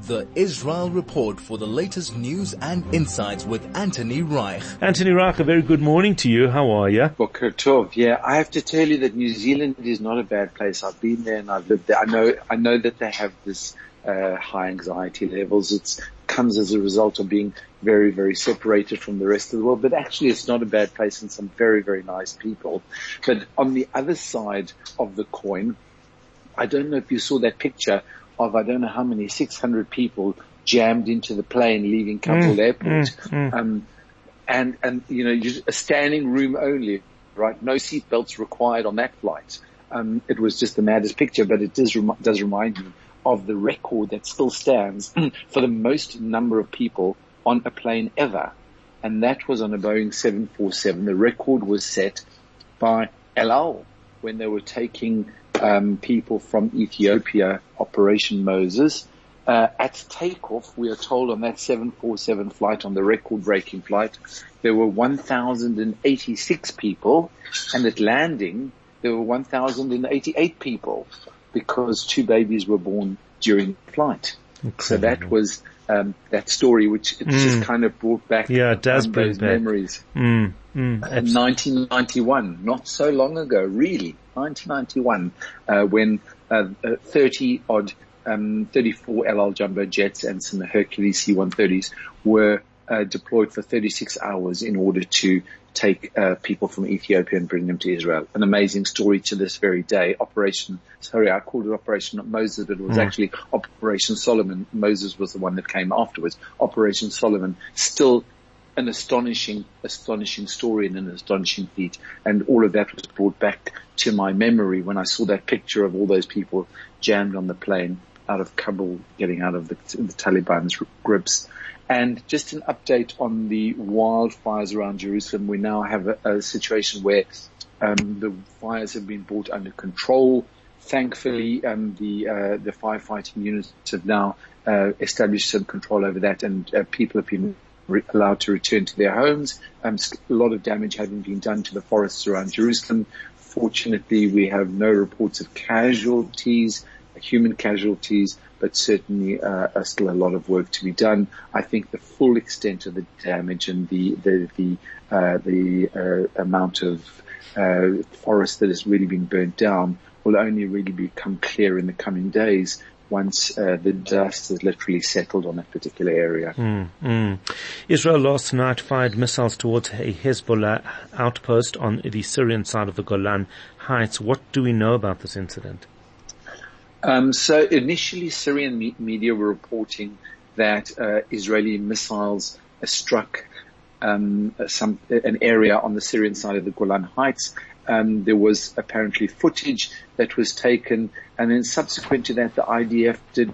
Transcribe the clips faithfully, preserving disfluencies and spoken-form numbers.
The Israel Report for the latest news and insights with Anthony Reich. Anthony Reich, a very good morning to you. How are you? Boker Tov. Yeah, I have to tell you that New Zealand is not a bad place. I've been there and I've lived there. I know, I know that they have this uh, high anxiety levels. It comes as a result of being very, very separated from the rest of the world. But actually, it's not a bad place and some very, very nice people. But on the other side of the coin, I don't know if you saw that picture of I don't know how many, six hundred people jammed into the plane leaving Kabul mm, airport. Mm, mm. Um, and, and, you know, just a standing room only, right? No seatbelts required on that flight. Um, it was just the maddest picture, but it does, rem- does remind me of the record that still stands for the most number of people on a plane ever. And that was on a Boeing seven forty-seven. The record was set by El Al when they were taking Um, people from Ethiopia, Operation Moses. Uh, at takeoff, we are told on that seven forty-seven flight, on the record-breaking flight, there were one thousand eighty-six people, and at landing, there were one thousand eighty-eight people, because two babies were born during the flight. Incredible. So that was um, that story, which it mm. just kind of brought back yeah, it does um, bring those back. memories. Mm. Mm. Uh, nineteen ninety-one, not so long ago, really. nineteen ninety-one, uh, when uh, uh, thirty odd, um, thirty-four El Al jumbo jets and some Hercules C one thirties were uh, deployed for thirty-six hours in order to take uh, people from Ethiopia and bring them to Israel. An amazing story to this very day. Operation, sorry, I called it Operation Moses, but it was mm. actually Operation Solomon. Moses was the one that came afterwards. Operation Solomon, still an astonishing, astonishing story and an astonishing feat. And all of that was brought back to my memory when I saw that picture of all those people jammed on the plane out of Kabul, getting out of the, the Taliban's grips. And just an update on the wildfires around Jerusalem. We now have a, a situation where um, the fires have been brought under control. Thankfully, um, the uh, the firefighting units have now uh, established some control over that, and uh, people have been Re- allowed to return to their homes. Um, a lot of damage having been done to the forests around Jerusalem. Fortunately, we have no reports of casualties, human casualties, but certainly uh, uh, still a lot of work to be done. I think the full extent of the damage and the the the, uh, the uh, amount of uh, forest that has really been burnt down will only really become clear in the coming days, once uh, the dust has literally settled on that particular area. Mm, mm. Israel last night fired missiles towards a Hezbollah outpost on the Syrian side of the Golan Heights. What do we know about this incident? Um, so initially, Syrian me- media were reporting that uh, Israeli missiles uh, struck um, some an area on the Syrian side of the Golan Heights. Um, there was apparently footage that was taken, and then subsequent to that, the I D F did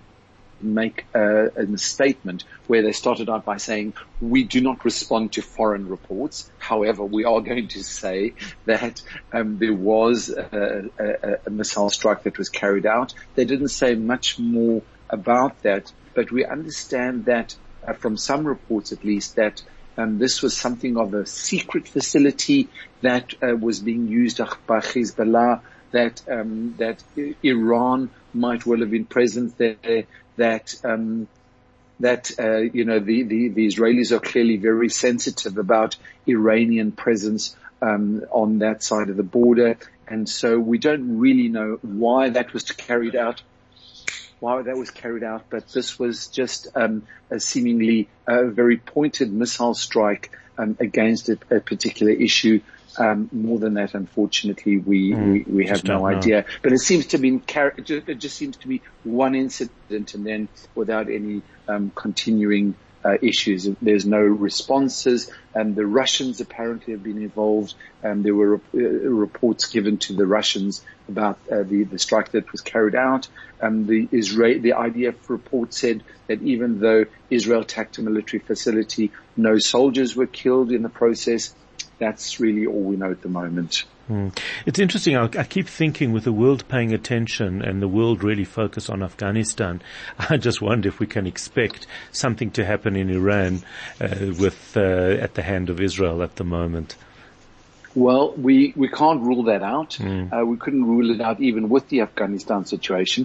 make a, a statement where they started out by saying, we do not respond to foreign reports. However, we are going to say that um, there was a, a, a missile strike that was carried out. They didn't say much more about that, but we understand that uh, from some reports at least that Um, this was something of a secret facility that uh, was being used by Hezbollah, that um, that Iran might well have been present there, that um, that uh, you know the, the the Israelis are clearly very sensitive about Iranian presence um, on that side of the border, and so we don't really know why that was carried out. Why that was carried out, but this was just um, a seemingly a very pointed missile strike um, against a, a particular issue. Um, more than that, unfortunately, we mm, we, we have no idea. Know. But it seems to be it just seems to be one incident, and then without any um, continuing uh, issues. There's no responses, and the Russians apparently have been involved. And there were uh, reports given to the Russians about uh, the the strike that was carried out. Um, the Israel, the I D F report said that even though Israel attacked a military facility, no soldiers were killed in the process. That's really all we know at the moment. Hmm. It's interesting. I, I keep thinking, with the world paying attention and the world really focused on Afghanistan, I just wonder if we can expect something to happen in Iran uh, with uh, at the hand of Israel at the moment. Well, we, we can't rule that out. Mm. Uh, we couldn't rule it out even with the Afghanistan situation.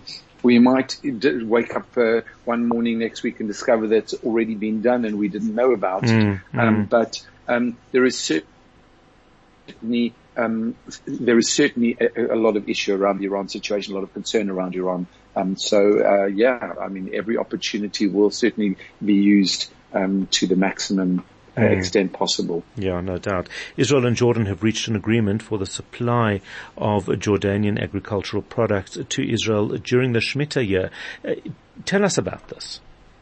We might d- wake up uh, one morning next week and discover that it's already been done and we didn't know about mm, it. Um, mm. But um, there is certainly um, there is certainly a, a lot of issue around the Iran situation, a lot of concern around Iran. Um, so uh, yeah, I mean, every opportunity will certainly be used um, to the maximum uh, mm. extent possible. Yeah, no doubt. Israel and Jordan have reached an agreement for the supply of Jordanian agricultural products to Israel during the Shemitah year. Uh, tell us about this.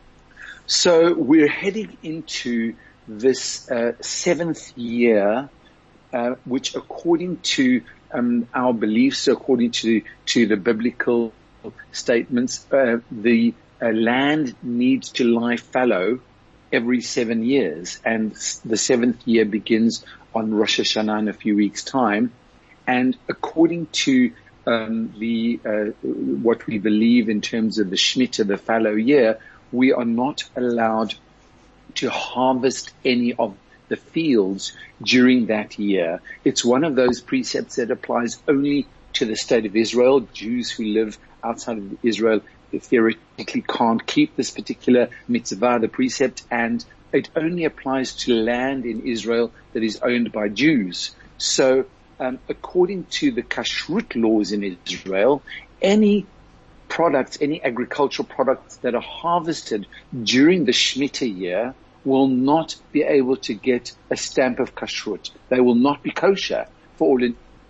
So we're heading into this uh, seventh year, uh, which according to um, our beliefs, according to, to the biblical statements, uh, the uh, land needs to lie fallow every seven years. And the seventh year begins on Rosh Hashanah in a few weeks' time. And according to um, the uh, what we believe in terms of the Shemitah, the fallow year, we are not allowed to harvest any of the fields during that year. It's one of those precepts that applies only to the state of Israel. Jews who live outside of Israel theoretically can't keep this particular mitzvah, the precept, and it only applies to land in Israel that is owned by Jews. So, um, according to the kashrut laws in Israel, any products, any agricultural products that are harvested during the Shemitah year will not be able to get a stamp of kashrut. They will not be kosher for all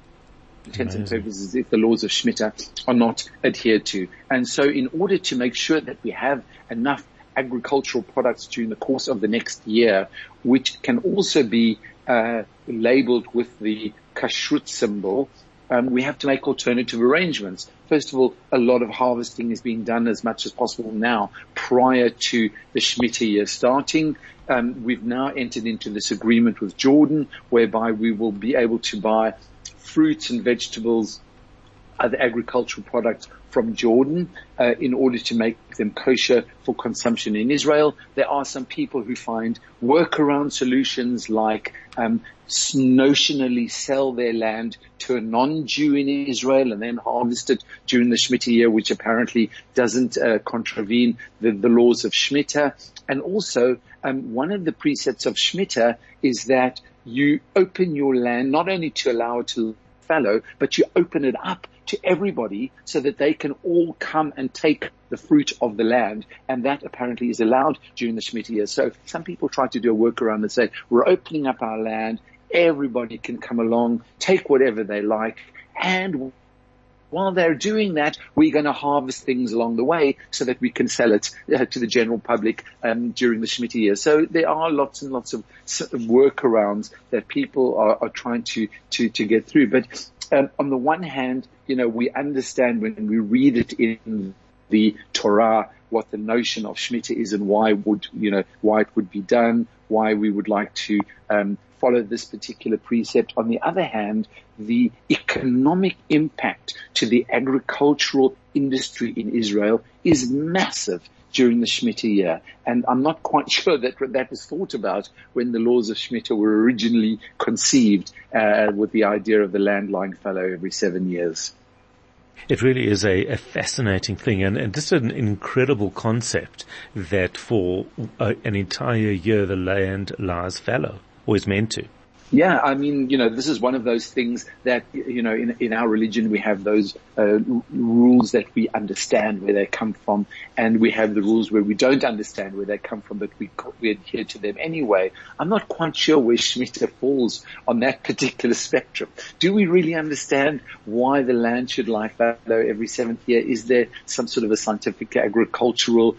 intents and purposes if the laws of Shemitah are not adhered to. And so in order to make sure that we have enough agricultural products during the course of the next year, which can also be uh, labeled with the kashrut symbol, Um, we have to make alternative arrangements. First of all, a lot of harvesting is being done as much as possible now prior to the Shemitah year starting. Um, we've now entered into this agreement with Jordan whereby we will be able to buy fruits and vegetables, other agricultural products from Jordan uh, in order to make them kosher for consumption in Israel. There are some people who find workaround solutions like um, notionally sell their land to a non-Jew in Israel and then harvest it during the Shemitah year, which apparently doesn't uh, contravene the, the laws of Shemitah. And also, um, one of the precepts of Shemitah is that you open your land not only to allow it to fallow, but you open it up to everybody so that they can all come and take the fruit of the land. And that apparently is allowed during the Shemitah year. So some people try to do a workaround and say, we're opening up our land, everybody can come along, take whatever they like, and while they're doing that, we're going to harvest things along the way so that we can sell it uh, to the general public um, during the Shemitah year. So there are lots and lots of workarounds that people are, are trying to, to, to get through. But um, on the one hand, you know, we understand when we read it in the Torah what the notion of Shemitah is and why would, you know, why it would be done, why we would like to um, follow this particular precept. On the other hand, the economic impact to the agricultural industry in Israel is massive during the Shemitah year. And I'm not quite sure that that was thought about when the laws of Shemitah were originally conceived uh, with the idea of the land lying fallow every seven years. It really is a, a fascinating thing, and, and this is an incredible concept that for a, an entire year the land lies fallow, or is meant to. Yeah, I mean, you know, this is one of those things that, you know, in, in our religion we have those uh, r- rules that we understand where they come from, and we have the rules where we don't understand where they come from, but we, we adhere to them anyway. I'm not quite sure where Shemitah falls on that particular spectrum. Do we really understand why the land should lie fallow every seventh year? Is there some sort of a scientific agricultural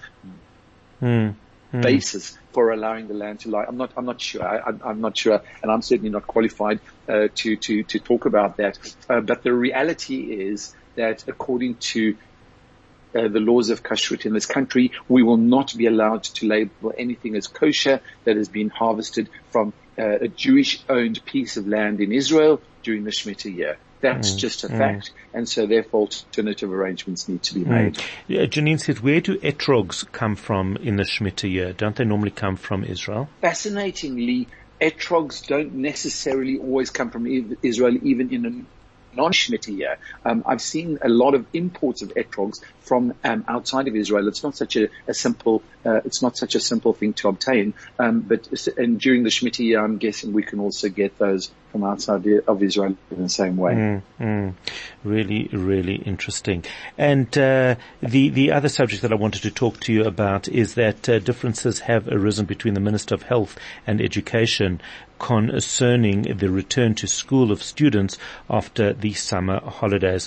mm. Mm. basis for allowing the land to lie? I'm not, I'm not sure. I, I'm, I'm not sure, and I'm certainly not qualified uh, to, to, to talk about that. Uh, but the reality is that according to uh, the laws of kashrut in this country, we will not be allowed to label anything as kosher that has been harvested from uh, a Jewish-owned piece of land in Israel during the Shemitah year. That's mm, just a mm. fact, and so therefore alternative arrangements need to be made. Mm. Yeah, Janine said, where do etrogs come from in the Shemitah year? Don't they normally come from Israel? Fascinatingly, etrogs don't necessarily always come from Israel, even in non-Shmita year. Um, I've seen a lot of imports of etrogs from um, outside of Israel. It's not such a, a simple, uh, it's not such a simple thing to obtain. Um, but and during the Shmita year, I'm guessing we can also get those from outside of Israel in the same way. Mm, mm. Really, really interesting. And uh, the the other subject that I wanted to talk to you about is that uh, differences have arisen between the Minister of Health and Education concerning the return to school of students after the summer holidays.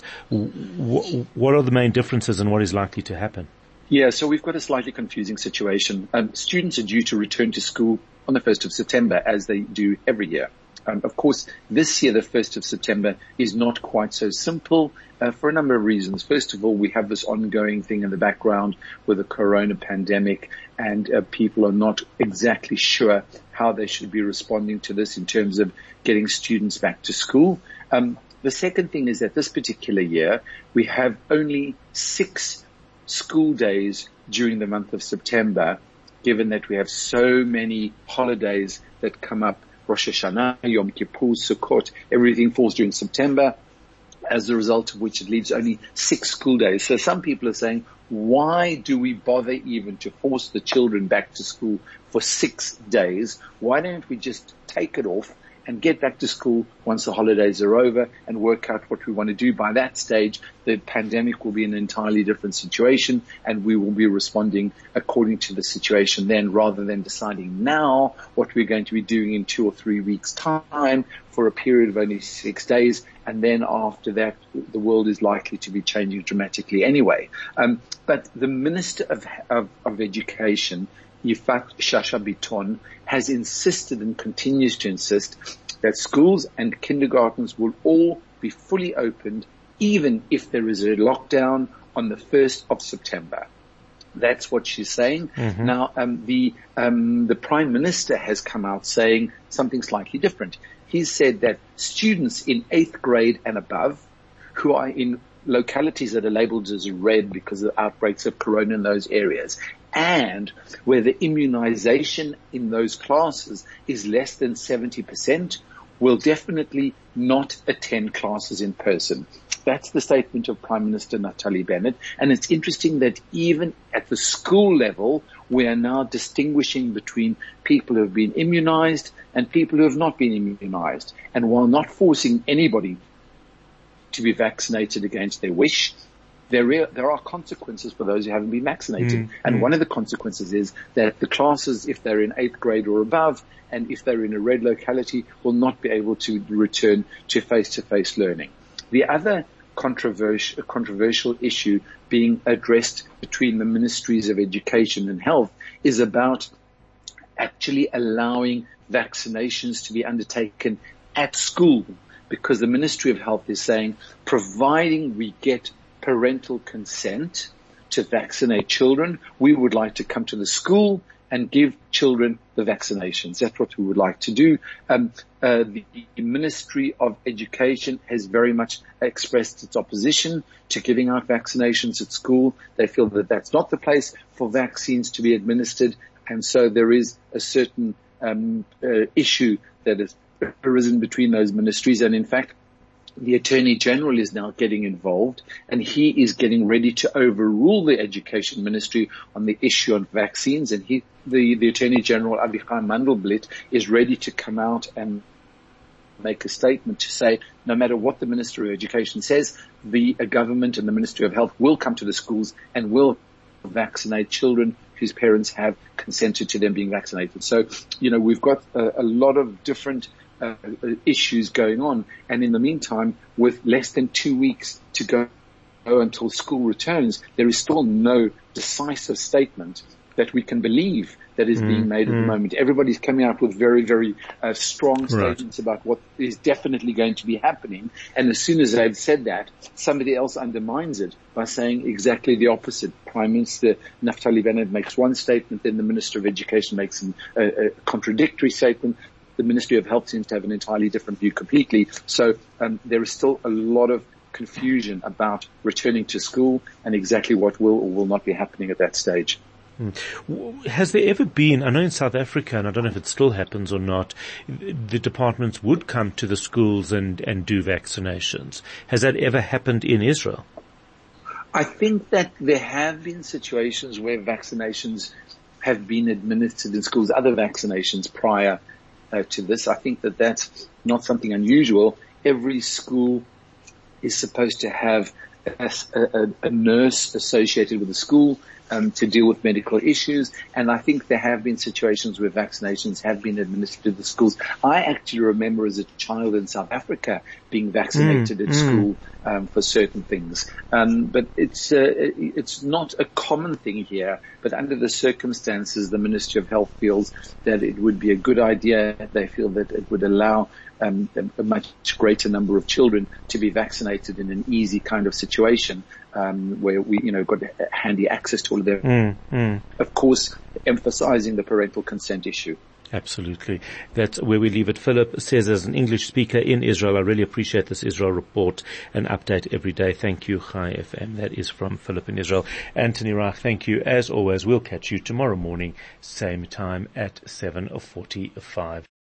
W- what are the main differences and what is likely to happen? Yeah, so we've got a slightly confusing situation. Um, students are due to return to school on the first of September, as they do every year. Um, of course, this year, the first of September, is not quite so simple uh, for a number of reasons. First of all, we have this ongoing thing in the background with the corona pandemic, and uh, people are not exactly sure how they should be responding to this in terms of getting students back to school. Um, the second thing is that this particular year, we have only six school days during the month of September, given that we have so many holidays that come up. Rosh Hashanah, Yom Kippur, Sukkot, everything falls during September, as a result of which it leaves only six school days. So some people are saying, why do we bother even to force the children back to school for six days? Why don't we just take it off and get back to school once the holidays are over and work out what we want to do? By that stage, the pandemic will be in an entirely different situation, and we will be responding according to the situation then, rather than deciding now what we're going to be doing in two or three weeks' time for a period of only six days. And then after that, the world is likely to be changing dramatically anyway. Um, but the Minister of, of, of Education, Yifat Shasha Biton, has insisted and continues to insist that schools and kindergartens will all be fully opened, even if there is a lockdown on the first of September. That's what she's saying. Mm-hmm. Now, um, the um, the Prime Minister has come out saying something slightly different. He said that students in eighth grade and above, who are in localities that are labeled as red because of outbreaks of corona in those areas, and where the immunization in those classes is less than seventy percent, will definitely not attend classes in person. That's the statement of Prime Minister Naftali Bennett. And it's interesting that even at the school level, we are now distinguishing between people who have been immunized and people who have not been immunized. And while not forcing anybody to be vaccinated against their wish, There, are, there are consequences for those who haven't been vaccinated. Mm, and mm. one of the consequences is that the classes, if they're in eighth grade or above, and if they're in a red locality, will not be able to return to face-to-face learning. The other controversial, controversial issue being addressed between the Ministries of Education and Health is about actually allowing vaccinations to be undertaken at school, because the Ministry of Health is saying, providing we get parental consent to vaccinate children, we would like to come to the school and give children the vaccinations. That's what we would like to do. Um, uh, the Ministry of Education has very much expressed its opposition to giving out vaccinations at school. They feel that that's not the place for vaccines to be administered, and so there is a certain um, uh, issue that has arisen between those ministries. And in fact, the Attorney General is now getting involved, and he is getting ready to overrule the Education Ministry on the issue of vaccines. And he, the, the Attorney General, Avichai Mandelblit, is ready to come out and make a statement to say, no matter what the Ministry of Education says, the uh, government and the Ministry of Health will come to the schools and will vaccinate children whose parents have consented to them being vaccinated. So, you know, we've got a, a lot of different Uh, issues going on, and in the meantime, with less than two weeks to go until school returns, there is still no decisive statement that we can believe that is mm, being made mm. at the moment. Everybody's coming out with very, very uh, strong statements right. about what is definitely going to be happening, and as soon as they've said that, somebody else undermines it by saying exactly the opposite. Prime Minister Naftali Bennett makes one statement, then the Minister of Education makes an, a, a contradictory statement. The Ministry of Health seems to have an entirely different view completely. So um, there is still a lot of confusion about returning to school and exactly what will or will not be happening at that stage. Mm. Has there ever been, I know in South Africa, and I don't know if it still happens or not, the departments would come to the schools and, and do vaccinations. Has that ever happened in Israel? I think that there have been situations where vaccinations have been administered in schools, other vaccinations prior uh, to this. I think that that's not something unusual. Every school is supposed to have a, a, a nurse associated with the school um, to deal with medical issues, and I think there have been situations where vaccinations have been administered to the schools. I actually remember as a child in South Africa being vaccinated mm, at mm. school um, for certain things, um, but it's uh, it's not a common thing here. But under the circumstances, the Ministry of Health feels that it would be a good idea. They feel that it would allow Um, a, a much greater number of children to be vaccinated in an easy kind of situation, um, where we, you know, got handy access to all of them. Mm, mm. Of course, emphasizing the parental consent issue. Absolutely. That's where we leave it. Philip says, as an English speaker in Israel, I really appreciate this Israel report and update every day. Thank you, Chai F M. That is from Philip in Israel. Anthony Reich, thank you. As always, we'll catch you tomorrow morning, same time at seven forty-five.